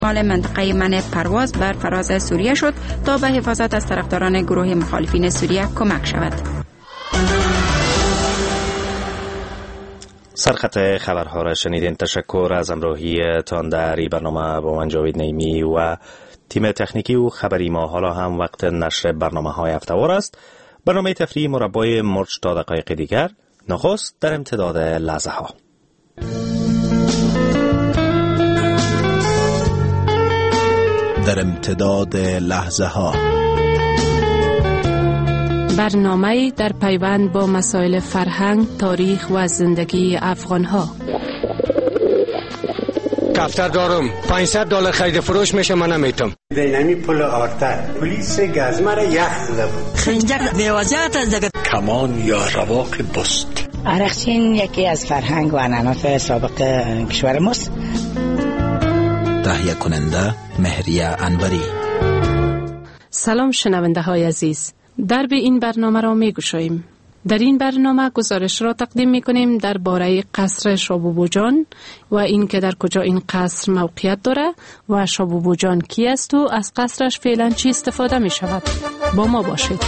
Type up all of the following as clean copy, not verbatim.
مال منطقه منع پرواز بر فراز سوریه شد تا به حفاظت از طرفداران گروه مخالفین سوریه کمک شود. سرخط خبرها را شنیدین. تشکر از همراهی تان در این برنامه با من جاوید نعیمی و تیم تکنیکی و خبری ما. حالا هم وقت نشر برنامه های هفته‌وار است. برنامه تفریحی مربای مرج تا دقایق دیگر. نخست در امتداد لحظه ها. در امتداد لحظه ها، برنامه در پیوند با مسائل فرهنگ، تاریخ و زندگی افغان ها. دفتر دارم $500 خرید فروش میشه، من نمیتونم. دینامی پول آرتر پلیس گازمه را یخ زده بود. خنجر بیوازیت از دگه کمان یا رواق بست. عرقچین یکی از فرهنگ و عنعنات سابق کشور ماست. تهیه کننده مهریه انوری. سلام شنونده های عزیز، درب این برنامه را می گشاییم. در این برنامه گزارش را تقدیم می کنیم درباره قصر شابوبوجان و این که در کجا این قصر موقعیت داره و شابوبوجان کی است و از قصرش فعلا چی استفاده می شود. با ما باشید.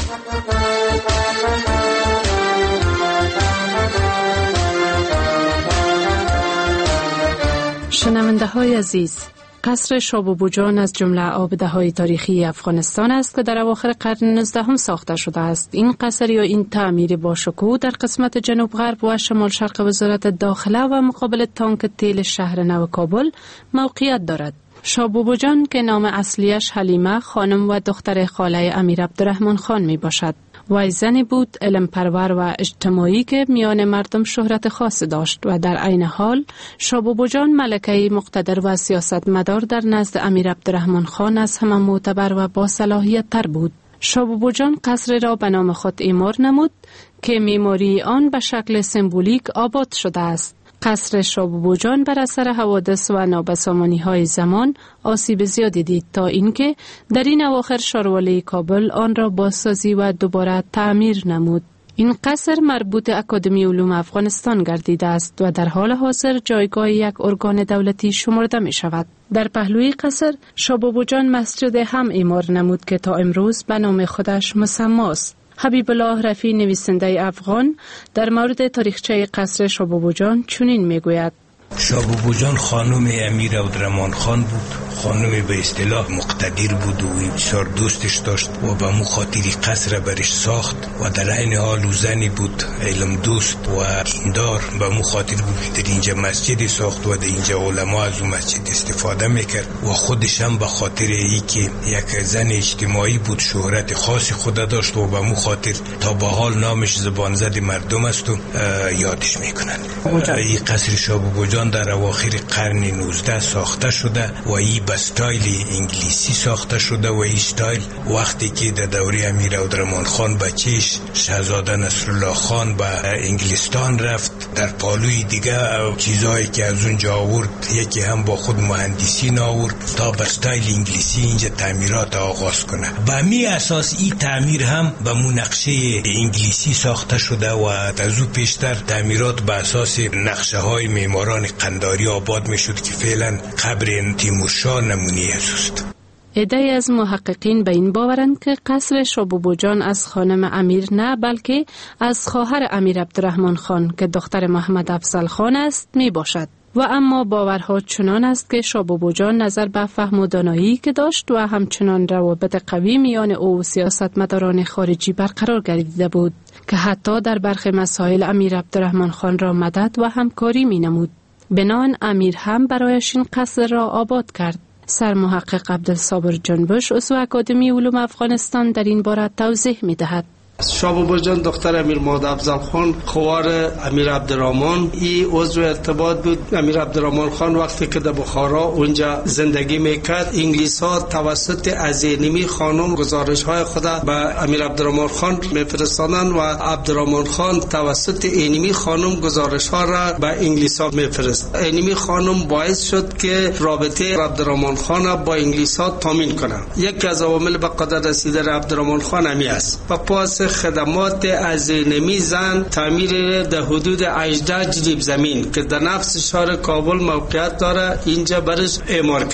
شنونده های عزیز، قصر شابوبوجان از جمله آبده‌های تاریخی افغانستان است که در اواخر قرن 19 ساخته شده است. این قصر یا این تعمیر با شکوه در قسمت جنوب غرب و شمال شرق وزارت داخله و مقابل تانک تیل شهر نو کابل موقعیت دارد. شابوبوجان که نام اصلیش حلیمه خانم و دختر خاله امیر عبدالرحمن خان می باشد. وی زنی بود علم پرور و اجتماعی که میان مردم شهرت خاص داشت و در عین حال شابوبوجان ملکه مقتدر و سیاستمدار در نزد امیر عبدالرحمن خان از همه معتبر و با صلاحیت تر بود. شابوبوجان قصر را به نام خود اعمار نمود که معماری آن به شکل سمبولیک آباد شده است. قصر شابوبوجان بر اثر حوادث و نابسامانی‌های زمان آسیب زیادی دید تا اینکه در این اواخر شاروالی کابل آن را بازسازی و دوباره تعمیر نمود. این قصر مربوط اکادمی علوم افغانستان گردیده است و در حال حاضر جایگاه یک ارگان دولتی شمرده می شود. در پهلوی قصر شابوبوجان مسجد هم اعمار نمود که تا امروز به نام خودش مسمی است. حبیب الله رفیع نویسنده افغان در مورد تاریخچه قصر شابوبوجان چنین میگوید: شابوبوجان خانم امیر عبدالرحمن خان بود. خانم به اصطلاح مقتدر بود و بسیار دوستش داشت و به مو خاطری قصر برش ساخت و در عین حال زنی بود علم دوست و دیندار. به مو خاطر بود که در اینجا مسجد ساخت و در اینجا علما از اون مسجد استفاده میکرد و خودش هم به خاطر ای که یک زن اجتماعی بود شهرت خاص خود داشت و به مو خاطر تا به حال نامش زبان زد مردم است و یادش میکنند. این قصر شابوبوجان در اواخر قرن 19 ساخته شده و این به استایل انگلیسی ساخته شده و این استایل وقتی که در دوره امیر عبدالرحمن خان بچهش شاهزاده نصرالله خان به انگلستان رفت، در پالوی دیگه چیزایی که از اونجا آورد یکی هم با خود مهندسی آورد تا به استایل انگلیسی اینجا تعمیرات آغاز کنه. به می اساس این تعمیر هم به نقشه انگلیسی ساخته شده و از او پیشتر تعمیرات به اساس نقشه های معماران قنداری آباد می شد که فعلا قبر تیمورشاه نمونه است. عده‌ای از محققین به این باورند که قصر شابوبوجان از خانم امیر نه بلکه از خواهر امیر عبدالرحمن خان که دختر محمد افضل خان است می باشد. و اما باورها چنان است که شابوبوجان نظر به فهم و دانایی که داشت و همچنان روابط قوی میان او و سیاستمداران خارجی برقرار گردیده بود که حتی در برخی مسائل امیر عبدالرحمن خان را مدد و همکاری می نمود. بنان امیر هم برایش این قصر را آباد کرد. سرمحقق عبدالصابر جنبش عضو اکادمی علوم افغانستان در این باره توضیح می دهد. شابوبوجان دختر امیر محمد افضل خان خوار امیر عبدالرحمن ای عضو ارتباط بود. امیر عبدالرحمن خان وقتی که در بخارا اونجا زندگی میکرد انگلیس ها توسط عزینمی خانم گزارش های خود به امیر عبدالرحمن خان میفرستادن و عبدالرحمن خان توسط اینمی خانم گزارش ها را به انگلیس ها میفرست. اینمی خانم باعث شد که رابطه عبدالرحمن خان با انگلیس ها تامین کنه. یکی از عوامل به قدرت رسیدن عبدالرحمن خان همی است. و پاس خدمات از نمی زن تعمیر در حدود 18 جریب زمین که در نفس شهر کابل موقعیت داره اینجا برش اعمار کرد.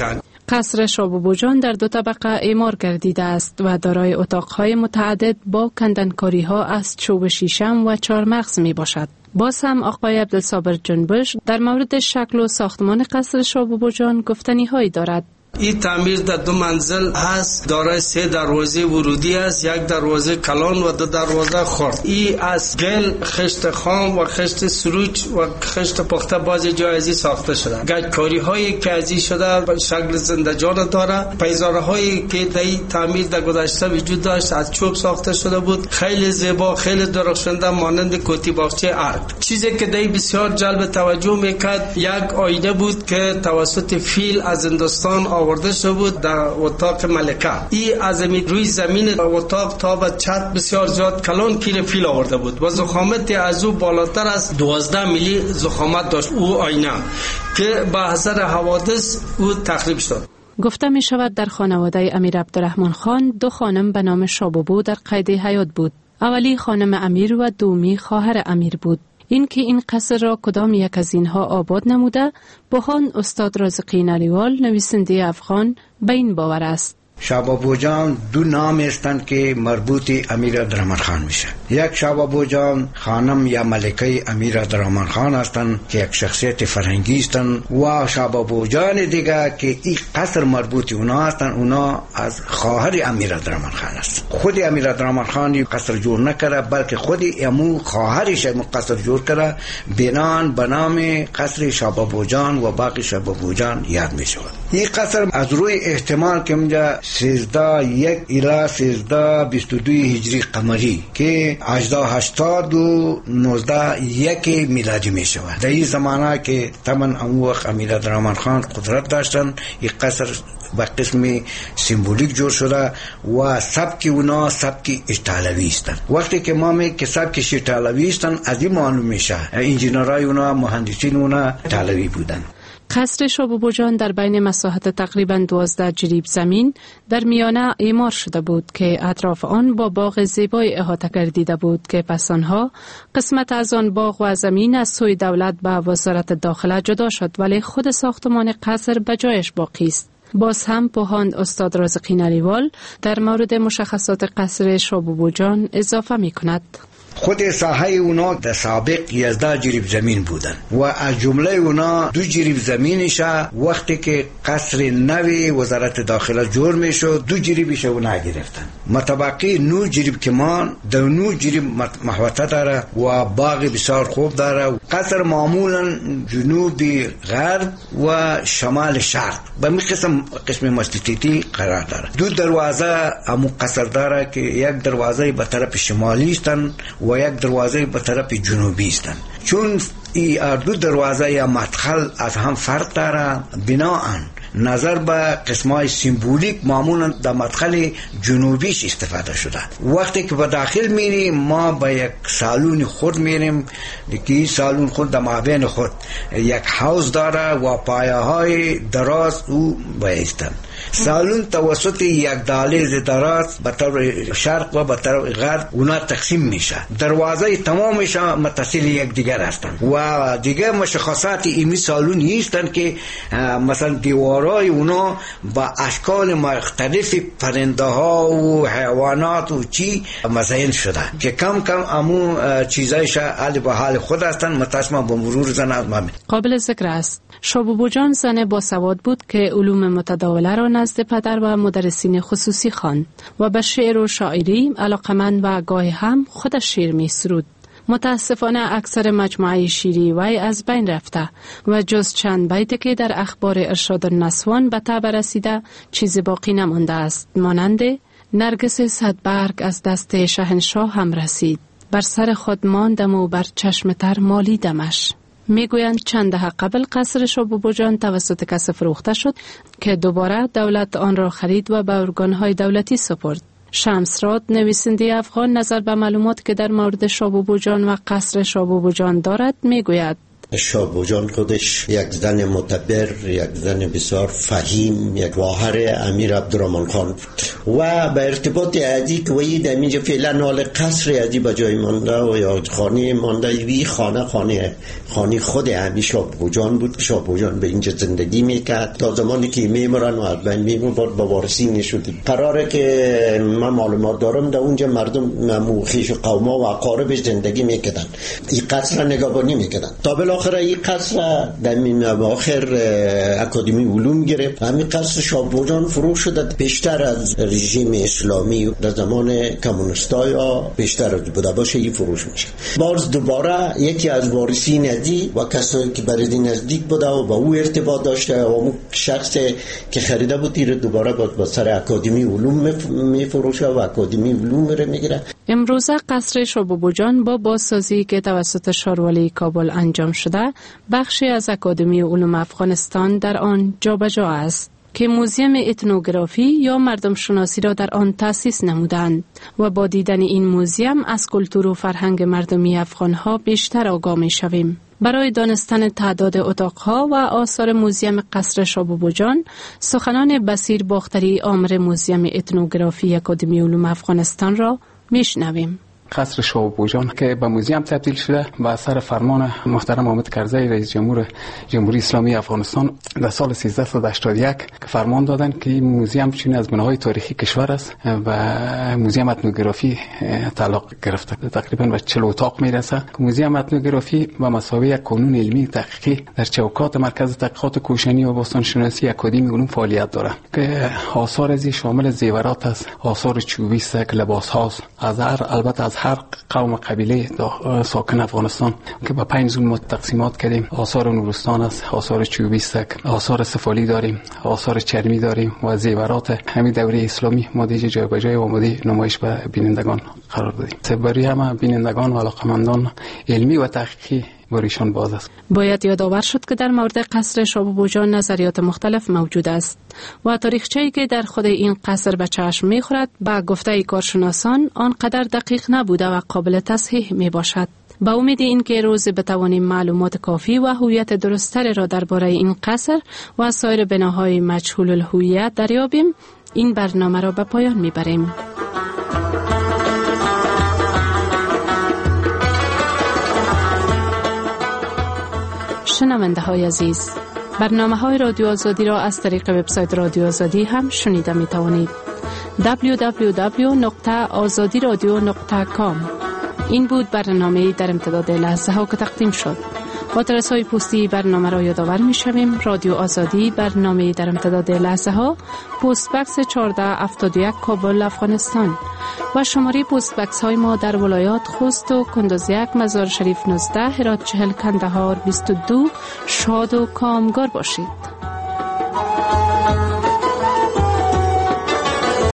قصر شابابو جان در 2 طبقه اعمار گردیده است و دارای اتاقهای متعدد با کندنکاری ها از چوب شیشم و چهارمغز می باشد. باز هم آقای عبدالصابر جنبش در مورد شکل و ساختمان قصر شابابو جان گفتنی هایی دارد. این تعمیر در 2 منزل هست، دارای 3 دروازه ورودی است، 1 دروازه کلان و 2 دروازه خرد. این از گل، خشت خام و خشت سروج و خشت پخته باز جای ازی ساخته شده. گچکاری هایی که ازی شده شکل زندجان داره. پیزاره هایی که در تعمیر در گذشته وجود داشت از چوب ساخته شده بود، خیلی زیبا، خیلی درخشنده، مانند کوتی باغچه ارگ. چیزی که در بسیار جلب توجه میکرد یک آینه بود که توسط فیل از هندوستان آورده شده بود در اتاق ملکه. این از روی زمین اتاق تا به چت بسیار زیاد کلان کیل فیل آورده بود و ضخامت از او بالاتر از 12 میلی ضخامت داشت او آینه که به اثر حوادث او تخریب شد. گفته می شود در خانواده امیر عبدالرحمن خان 2 خانم به نام شابابو در قید حیات بود. اولی خانم امیر و دومی خواهر امیر بود. اینکه این قصر را کدام یک از اینها آباد نموده، بهان استاد رازقی نلیوال نویسنده افغان به این باور است. شابابو جان 2 نام هستند که مربوط امیر عبدالرحمن خان میشه. یک شابابو جان خانم یا ملکه امیر عبدالرحمن خان هستند که یک شخصیت فرهنگی هستند و شابابو جان دیگه که این قصر مربوط اونا هستند، اونا از خواهر امیر عبدالرحمن خان است. خود امیر عبدالرحمن خان قصر جور نکرده بلکه خود امو خواهرش قصر جور کرده، بنان به نام قصر شابابو جان و باقی شابابو جان یاد میشود. این قصر از روی احتمال که اونجا 1301 الی 1322 هجری قمری که 1881 میلادی می شود. در این زمانه که تمام امو وقت امیر عبدالرحمن خان قدرت داشتن، این قصر با قسم سیمبولیک جور شده و سبک اونا سبک ایتالوی هستن. وقتی که ما می که سبک ایتالوی هستن از این معلوم میشه انجینرای اونا، مهندسین اونا ایتالوی بودن. قصر شابابو جان در بین مساحت تقریباً 12 جریب زمین در میانه اعمار شده بود که اطراف آن با باغ زیبای احاطه گردیده بود که پس آنها قسمت از آن باغ و زمین از سوی دولت به وزارت داخله جدا شد، ولی خود ساختمان قصر به جایش باقی است. باز هم پوهاند استاد رازقی نلیوال در مورد مشخصات قصر شابابو جان اضافه می کند. خود ساحه اونا در سابق 11 جریب زمین بودن و از جمله اونا 2 جریب زمینش وقتی که قصر نوی وزارت داخله جور میشد 2 جریبش اونا گرفتن. متبقی 9 جریب که مان در 9 جریب محوطه داره و باغ بسیار خوب داره. قصر معمولا جنوبی غرب و شمال شرق به می قسم مستطیلی قرار داره. 2 دروازه امو قصر داره که یک دروازه به طرف شمالی استن و یک دروازه به طرف جنوبی استن. چون این 2 دروازه یا مدخل از هم فرق داره، بناهن نظر به قسمای سیمبولیک معمولا در مدخل جنوبیش استفاده شده. وقتی که به داخل میریم ما به یک سالون خود میریم که این سالون خود در مابین خود یک حوض داره و پایه های دراز او بایستن. سالون توسط یک دهلیز دراز به طرف شرق و به طرف غرب اونا تقسیم میشه. دروازه تمامش متصل یک دیگر هستند و دیگه مشخصات این سالون هستند که مثلا دیوارای اونا با اشکال مختلف پرنده ها و حیوانات و چی مزین شده که کم کم امو چیزایش حال به حال خود هستند متاسم به مرور زن. قابل ذکر است شابابو جان زن با سواد بود که علوم متداوله را نزد پدر و مدرسین خصوصی خواند و به شعر و شاعری علاقمند و گاهی هم خودش شعر می سرود. متاسفانه اکثر مجموعه شیری وی از بین رفته و جز چند بیت که در اخبار ارشاد النسوان به طبع رسیده چیزی باقی نمانده است، مانند نرگس صدبرگ از دست شهنشاه هم رسید، بر سر خود ماندم و بر چشم تر مالیدمش. میگویند چند دهه قبل قصر شابابو جان توسط کسی فروخته شد که دوباره دولت آن را خرید و به ارگانهای دولتی سپرد. شمسراد نویسنده افغان نظر به معلومات که در مورد شابابو جان و قصر شابابو جان دارد میگوید شابو جان خودش یک زن متبر، یک زن بسیار فهیم، یک واهر امیر عبدالرحمن خان بود و به ارتباط عادی که وی در اینجا فعلا حال قصر عادی به جای مانده و یا خانه مانده، وی خانه خود امیر شابو جان بود. شابو جان به اینجا زندگی میکرد تا زمانی که میمرن و از بین میمرد با وارثی نشد. قراره که من معلومات دارم در اونجا مردم خویش و قوما و اقاربش زندگی میکردن، این قصر نگهبانی میکردن تا بالاخره این قصر در این اواخر اکادمی علوم گرفت. همین قصر شابو جان فروش شد بیشتر از رژیم اسلامی در زمان کمونیست‌ها بیشتر بوده باشه این فروش میشه. باز دوباره یکی از وارثین عادی و کسایی که برای نزدیک بوده و با او ارتباط داشته و اون شخص که خریده بود این دوباره با سر اکادمی علوم میفروشه و اکادمی علوم رو میگیره. امروزه قصر شابو جان با بازسازی که توسط شاروالی کابل انجام شده بخشی از اکادمی علوم افغانستان در آن جابجا است که موزیم اتنوگرافی یا مردم شناسی را در آن تأسیس نمودند و با دیدن این موزیم از کلتور و فرهنگ مردمی افغانها بیشتر آگاه می شویم. برای دانستن تعداد اتاقها و آثار موزیم قصر شابو جان سخنان بصیر باختری آمر موزیم اتنوگرافی اکادمی علوم افغانستان را میشنویم. قصر شابو جان که به موزیم تبدیل شده به اثر فرمان محترم حامد کرزی رئیس جمهور جمهوری اسلامی افغانستان در سال 1381 که فرمان دادن که این موزیم چون از بناهای تاریخی کشور است و موزیم اتنوگرافی تعلق گرفته. تقریبا به 40 اتاق میرسه. موزیم اتنوگرافی به مثابه یک کانون علمی تحقیقی در چوکات مرکز تحقیقات کوشنی و باستان شناسی اکادمی علوم فعالیت داره که آثار ازی شامل زیورات است، آثار چوبی سک، لباس هاست، البته از هر قوم قبیله ساکن افغانستان که به 5 زون تقسیمات کردیم. آثار نورستان است، آثار چوبی سک، آثار سفالی داریم، آثار چرمی داریم و زیورات همین دوره اسلامی ما دیگه جای به جای آماده نمایش به بینندگان قرار دادیم. برای همه بینندگان و علاقمندان علمی و تحقیقی بریشان باز است. باید یادآور شد که در مورد قصر شابو جان نظریات مختلف موجود است و تاریخچه‌ای که در خود این قصر به چشم می‌خورد به گفته کارشناسان آنقدر دقیق نبوده و قابل تصحیح میباشد. با امید اینکه روزی بتوانیم معلومات کافی و هویت درست‌تر را درباره این قصر و سایر بناهای مجهول الهویت دریابیم، این برنامه را به پایان میبریم. شنونده های عزیز، برنامه های رادیو آزادی را از طریق وبسایت رادیو آزادی هم شنیده می توانید. www.azadiradio.com. این بود برنامه در امتداد لحظه ها که تقدیم شد. آدرس های پستی برنامه را یادآور می شویم. رادیو آزادی، برنامه در امتداد لحظه ها، پست بکس 1471 کابل افغانستان و شماره پست بکس های ما در ولایات خوست و کندوز 1، مزار شریف 19، هرات 40، کندهار 22. شاد و کامگار باشید.